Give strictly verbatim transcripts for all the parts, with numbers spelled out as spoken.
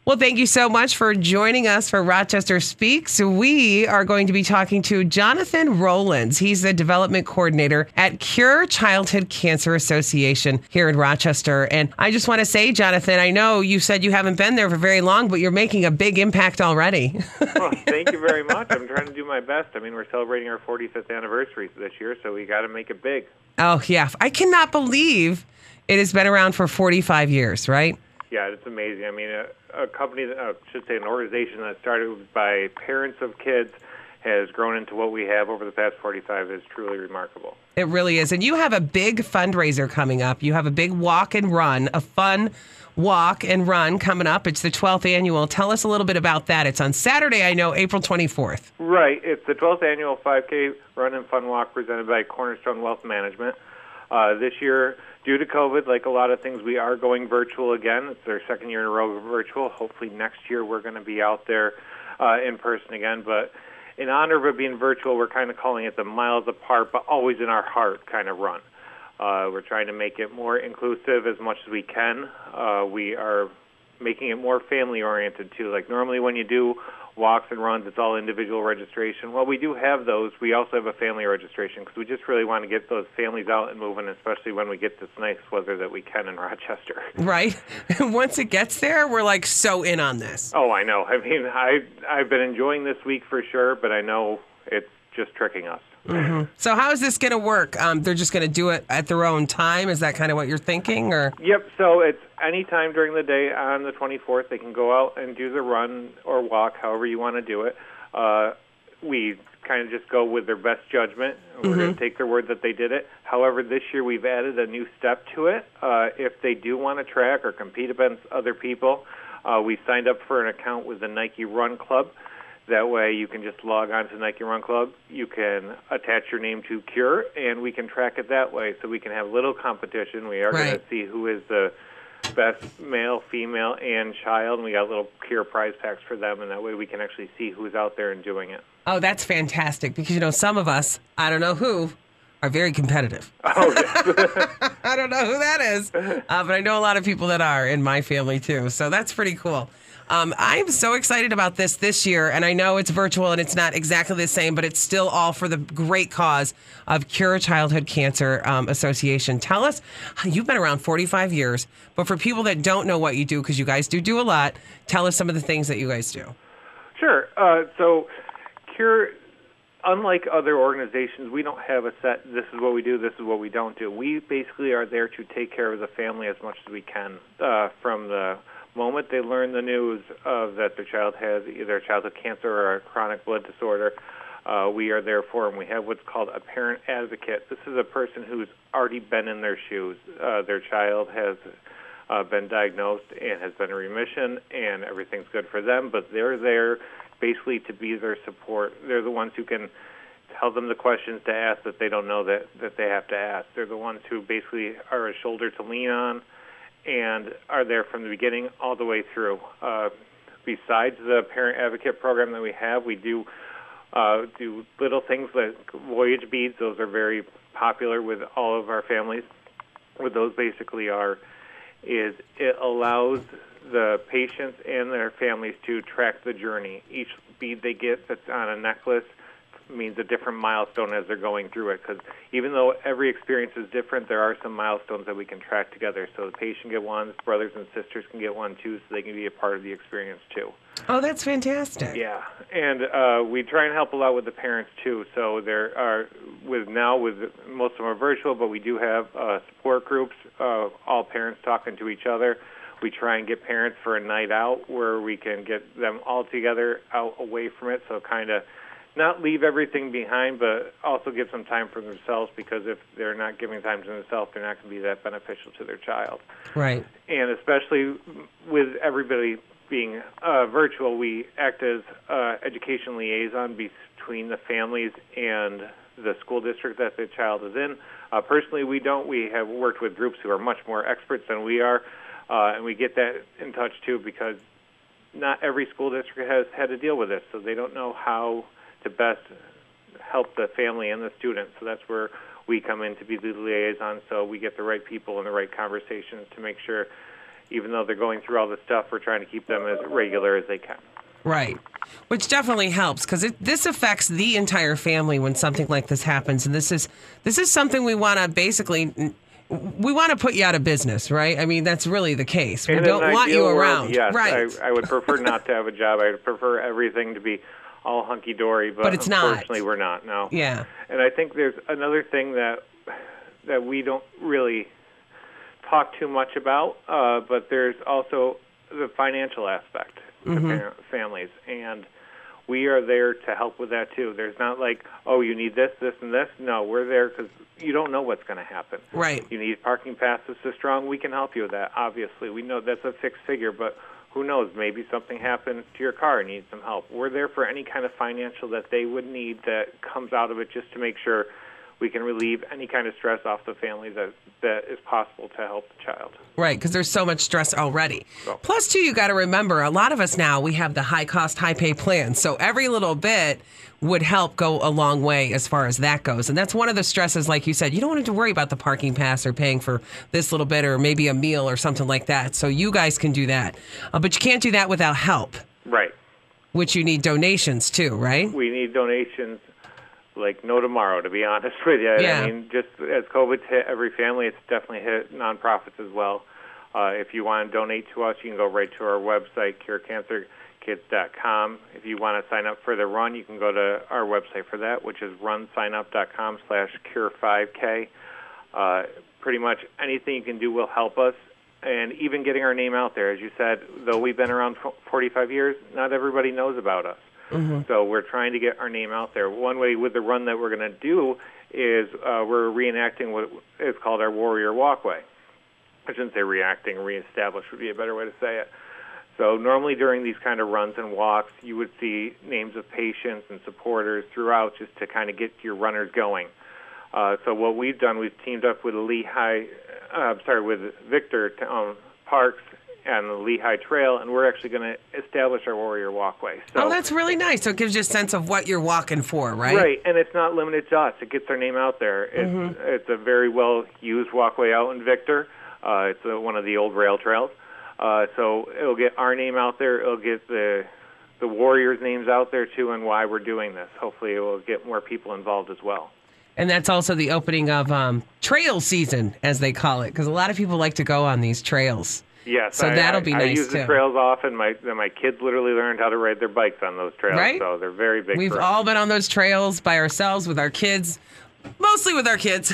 Well, thank you so much for joining us for Rochester Speaks. We are going to be talking to Jonathan Rowlands. He's the development coordinator at Cure Childhood Cancer Association here in Rochester. And I just want to say, Jonathan, I know you said you haven't been there for very long, but you're making a big impact already. Well, thank you very much. I'm trying to do my best. I mean, we're celebrating our forty-fifth anniversary this year, so we got to make it big. Oh, yeah. I cannot believe it has been around for forty-five years, right? Yeah, it's amazing. I mean, a, a company, that, uh, should say an organization that started by parents of kids has grown into what we have over the past forty-five is truly remarkable. It really is. And you have a big fundraiser coming up. You have a big walk and run, a fun walk and run coming up. It's the twelfth annual. Tell us a little bit about that. It's on Saturday, I know, April twenty-fourth. Right. It's the twelfth annual five K Run and Fun Walk presented by Cornerstone Wealth Management. Uh, this year, due to COVID, like a lot of things, we are going virtual again. It's our second year in a row virtual. Hopefully next year we're going to be out there uh, in person again. But in honor of it being virtual, we're kind of calling it the Miles Apart, but always in our heart kind of run. Uh, we're trying to make it more inclusive as much as we can. Uh, we are making it more family-oriented, too. Like normally when you do walks and runs, it's all individual registration. Well, we do have those. We also have a family registration because we just really want to get those families out and moving, especially when we get this nice weather that we can in Rochester. Right. And once it gets there, we're like so in on this. Oh, I know. I mean, I, I've been enjoying this week for sure, but I know it's just tricking us. Mm-hmm. So how is this going to work? Um, they're just going to do it at their own time? Is that kind of what you're thinking? Or Yep. So it's any time during the day on the twenty-fourth. They can go out and do the run or walk, however you want to do it. Uh, we kind of just go with their best judgment. We're Mm-hmm. going to take their word that they did it. However, this year we've added a new step to it. Uh, if they do want to track or compete against other people, uh, we signed up for an account with the Nike Run Club. That way you can just log on to Nike Run Club. You can attach your name to Cure, and we can track it that way. So we can have little competition. We are Right. going to see who is the best male, female, and child. And we got little Cure prize packs for them, and that way we can actually see who's out there and doing it. oh, that's fantastic because, you know, some of us, I don't know who, are very competitive. Oh, yes. I don't know who that is, uh, but I know a lot of people that are in my family too. So that's pretty cool. Um, I'm so excited about this this year, and I know it's virtual and it's not exactly the same, but it's still all for the great cause of Cure Childhood Cancer um, Association. Tell us, you've been around forty-five years, but for people that don't know what you do, because you guys do do a lot, tell us some of the things that you guys do. Sure. Uh, so Cure, unlike other organizations, we don't have a set, this is what we do, this is what we don't do. We basically are there to take care of the family as much as we can uh, from the moment they learn the news of that their child has either a childhood cancer or a chronic blood disorder. Uh, we are there for them. We have what's called a parent advocate. This is a person who's already been in their shoes. Uh, their child has uh, been diagnosed and has been in remission, and everything's good for them, but they're there basically to be their support. They're the ones who can tell them the questions to ask that they don't know that, that they have to ask. They're the ones who basically are a shoulder to lean on and are there from the beginning all the way through. Uh, besides the parent advocate program that we have, we do uh, do little things like voyage beads. Those are very popular with all of our families. What those basically are is it allows the patients and their families to track the journey. Each bead they get that's on a necklace means a different milestone as they're going through it, because even though every experience is different, there are some milestones that we can track together. So the patient get one, brothers and sisters can get one too, so they can be a part of the experience too. Oh, that's fantastic. Yeah, and uh, we try and help a lot with the parents too. So there are, with now, with most of them are virtual, but we do have uh, support groups, uh, all parents talking to each other. We try and get parents for a night out where we can get them all together out away from it, so kind of not leave everything behind, but also give some time for themselves, because if they're not giving time to themselves, they're not going to be that beneficial to their child. Right. And especially with everybody being uh, virtual, we act as uh, education liaison between the families and the school district that the child is in. Uh, personally, we don't. We have worked with groups who are much more experts than we are, uh, and we get that in touch too, because not every school district has had to deal with this, so they don't know how to best help the family and the student. So that's where we come in to be the liaison, so we get the right people and the right conversations to make sure even though they're going through all this stuff, we're trying to keep them as regular as they can. Right. Which definitely helps because this affects the entire family when something like this happens. And this is this is something we want to basically, we want to put you out of business, right? I mean, that's really the case. We In don't an want ideal you world, around. Yes, right. I, I would prefer not to have a job. I would prefer everything to be all hunky-dory, but, But it's not. unfortunately we're not, no. Yeah. And I think there's another thing that that we don't really talk too much about, uh, but there's also the financial aspect to Mm-hmm. par- families, and we are there to help with that too. There's not like, oh, you need this, this, and this. No, we're there because you don't know what's going to happen. Right. You need parking passes so strong. We can help you with that, obviously. We know that's a fixed figure, but who knows? Maybe something happens to your car and needs some help. We're there for any kind of financial that they would need that comes out of it just to make sure we can relieve any kind of stress off the family that, that is possible to help the child. Right, because there's so much stress already. So. Plus, too, you got to remember, a lot of us now, we have the high-cost, high-pay plans. So every little bit would help go a long way as far as that goes. And that's one of the stresses, like you said. You don't want to worry about the parking pass or paying for this little bit or maybe a meal or something like that. So you guys can do that. Uh, but you can't do that without help. Right. Which you need donations, too, right? We need donations like no tomorrow, to be honest with you. Yeah. I mean, just as COVID's hit every family, it's definitely hit nonprofits as well. Uh, if you want to donate to us, you can go right to our website, cure cancer kids dot com. If you want to sign up for the run, you can go to our website for that, which is run sign up dot com slash cure five K. Uh, pretty much anything you can do will help us. And even getting our name out there, as you said, though we've been around forty-five years, not everybody knows about us. Mm-hmm. So we're trying to get our name out there. One way with the run that we're going to do is uh, we're reenacting what is called our Warrior Walkway. I shouldn't say reacting, reestablish would be a better way to say it. So normally during these kind of runs and walks, you would see names of patients and supporters throughout just to kind of get your runners going. Uh, so what we've done, we've teamed up with Lehigh, uh, sorry, with Victor um, Parks and the Lehigh Trail, and we're actually going to establish our Warrior Walkway. So, oh, that's really nice. So it gives you a sense of what you're walking for, right? Right, and it's not limited to us. It gets our name out there. It's, mm-hmm. it's a very well-used walkway out in Victor. Uh, it's a, one of the old rail trails. Uh, so it'll get our name out there. It'll get the the Warriors' names out there, too, and why we're doing this. Hopefully it will get more people involved as well. And that's also the opening of um, trail season, as they call it, because a lot of people like to go on these trails. Yes, so I, that'll be I, nice I use too. the trails often. My my kids literally learned how to ride their bikes on those trails, right? So they're very big. We've for all us. been on those trails by ourselves with our kids, mostly with our kids.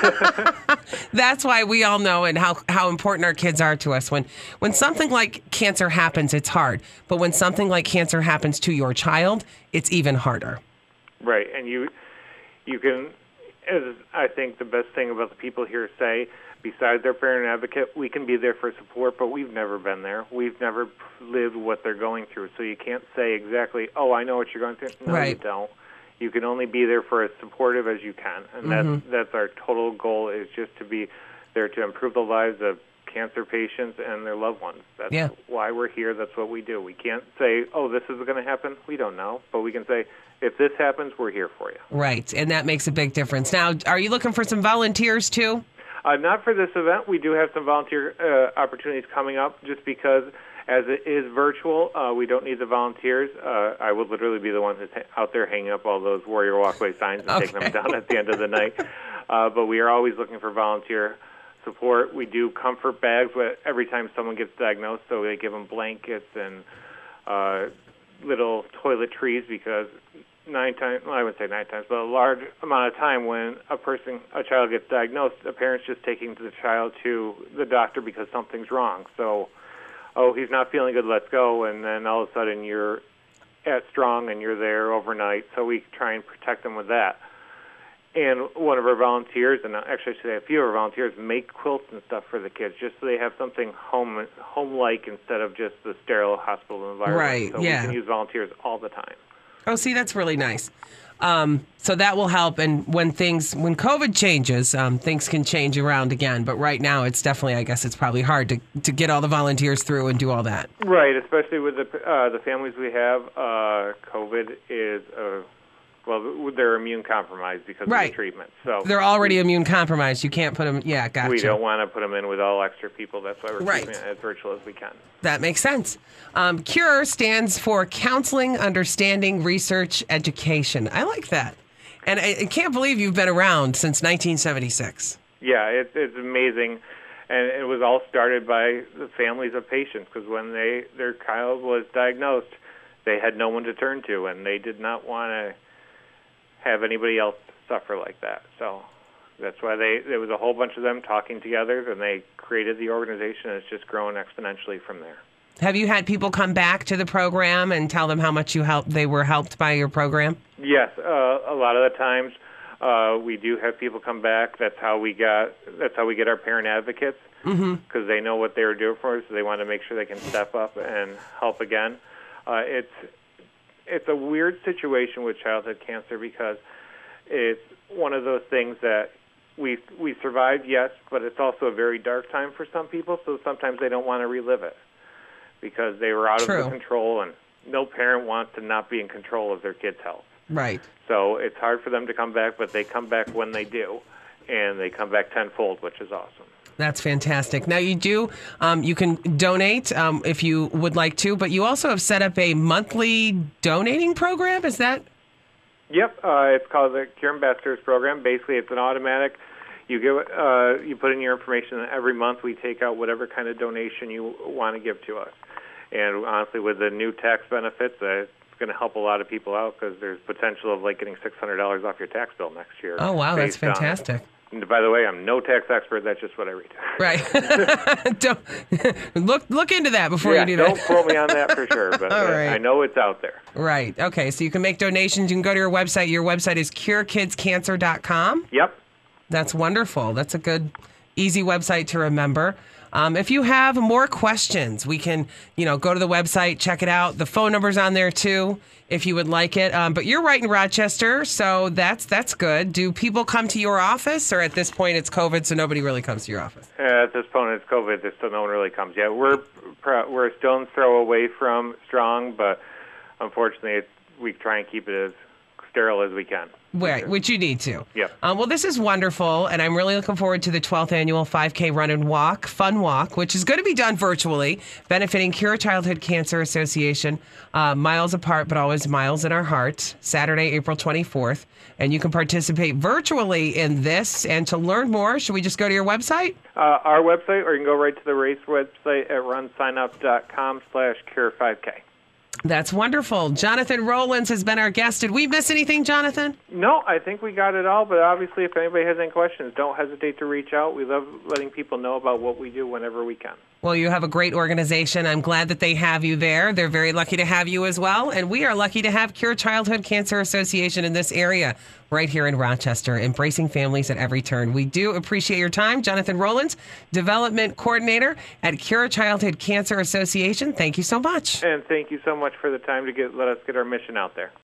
That's why we all know and how, how important our kids are to us. When when something like cancer happens, it's hard. But when something like cancer happens to your child, it's even harder. Right, and you you can, as I think the best thing about the people here say, besides their parent advocate, we can be there for support, but we've never been there. We've never lived what they're going through, so you can't say exactly, oh, I know what you're going through. No, right. you don't. You can only be there for as supportive as you can, and Mm-hmm. that's, that's our total goal, is just to be there to improve the lives of cancer patients and their loved ones. That's yeah. why we're here. That's what we do. We can't say, oh, this is going to happen. We don't know, but we can say, if this happens, we're here for you. Right, and that makes a big difference. Now, are you looking for some volunteers, too? Uh, not for this event. We do have some volunteer uh, opportunities coming up just because, as it is virtual, uh, we don't need the volunteers. Uh, I will literally be the one who's ha- out there hanging up all those Warrior Walkway signs and okay. taking them down at the end of the night. Uh, but we are always looking for volunteer support. We do comfort bags every time someone gets diagnosed, so we give them blankets and uh, little toiletries because nine times, well, I wouldn't say nine times, but a large amount of time when a person, a child gets diagnosed, a parent's just taking the child to the doctor because something's wrong. So, oh, he's not feeling good, let's go, and then all of a sudden you're at Strong and you're there overnight, so we try and protect them with that. And one of our volunteers, and actually I should say a few of our volunteers, make quilts and stuff for the kids just so they have something home, home-like instead of just the sterile hospital environment. Right, so yeah. we can use volunteers all the time. Oh, see, that's really nice. Um, so that will help. And when things, when COVID changes, um, things can change around again. But right now, it's definitely, I guess, it's probably hard to, to get all the volunteers through and do all that. Right, especially with the uh, the families we have. Uh, COVID is a Well, they're immune compromised because Right. of the treatment. So They're already immune compromised. You can't put them. Yeah, gotcha. we don't want to put them in with all extra people. That's why we're Right. keeping it as virtual as we can. That makes sense. Um, CURE stands for Counseling, Understanding, Research, Education. I like that. And I, I can't believe you've been around since nineteen seventy-six. Yeah, it, it's amazing. And it was all started by the families of patients, because when they their child was diagnosed, they had no one to turn to, and they did not want to have anybody else suffer like that. So that's why they there was a whole bunch of them talking together, and they created the organization, and it's just grown exponentially from there. Have you had people come back to the program and tell them how much you helped? They were helped by your program? Yes, uh, a lot of the times uh, we do have people come back. That's how we got. That's how we get our parent advocates, because mm-hmm. they know what they were doing for us, so they want to make sure they can step up and help again. Uh, it's it's a weird situation with childhood cancer, because it's one of those things that we we survived, yes, but it's also a very dark time for some people. So sometimes they don't want to relive it, because they were out True. of the control, and no parent wants to not be in control of their kid's health. Right. So it's hard for them to come back, but they come back when they do, and they come back tenfold, which is awesome. That's fantastic. Now you do, um, you can donate um, if you would like to, but you also have set up a monthly donating program. Is that? Yep, uh, it's called the Cure Ambassadors Program. Basically, it's an automatic. You give, uh, you put in your information, and every month we take out whatever kind of donation you want to give to us. And honestly, with the new tax benefits, uh, it's going to help a lot of people out, because there's potential of like getting six hundred dollars off your tax bill next year. Oh, wow, that's based on- fantastic. And by the way, I'm no tax expert. That's just what I read. Right. don't, look look into that before yeah, you do don't that. quote me on that for sure, but All uh, right. I know it's out there. Right. Okay. So you can make donations. You can go to your website. Your website is cure kids cancer dot com. Yep. That's wonderful. That's a good, easy website to remember. Um, if you have more questions, we can, you know, go to the website, check it out. The phone number's on there too, if you would like it. Um, but you're right in Rochester, so that's that's good. Do people come to your office, or at this point it's COVID, so nobody really comes to your office? Uh, at this point, it's COVID, so no one really comes yet. We're pro- we're a stone's throw away from Strong, but unfortunately, it's, we try and keep it as sterile as we can. Right, which you need to. Yep. Um, well, this is wonderful, and I'm really looking forward to the twelfth annual five K Run and Walk, Fun Walk, which is going to be done virtually, benefiting Cure Childhood Cancer Association, uh, miles apart, but always miles in our heart, Saturday, April twenty-fourth. And you can participate virtually in this. And to learn more, should we just go to your website? Uh, our website, or you can go right to the race website at runsignup.com slash cure5k. That's wonderful. Jonathan Rowlands has been our guest. Did we miss anything, Jonathan? No, I think we got it all, but obviously if anybody has any questions, don't hesitate to reach out. We love letting people know about what we do whenever we can. Well, you have a great organization. I'm glad that they have you there. They're very lucky to have you as well. And we are lucky to have Cure Childhood Cancer Association in this area right here in Rochester, embracing families at every turn. We do appreciate your time. Jonathan Rowlands, Development Coordinator at Cure Childhood Cancer Association. Thank you so much. And thank you so much for the time to get let us get our mission out there.